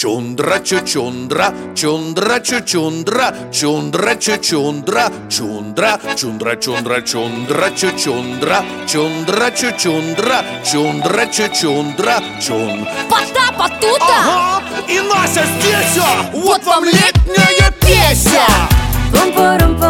Чундра-чу-чундра, чундра-чу-чундра, чундра-чу-чундра, чундра, чундра-чундра-чундра-чу-чундра, чундра-чу-чундра, чундра-чу-чундра, чун. Потапа тута! Ага, и Нася здесь! Вот вам летняя песня! Пум-пурум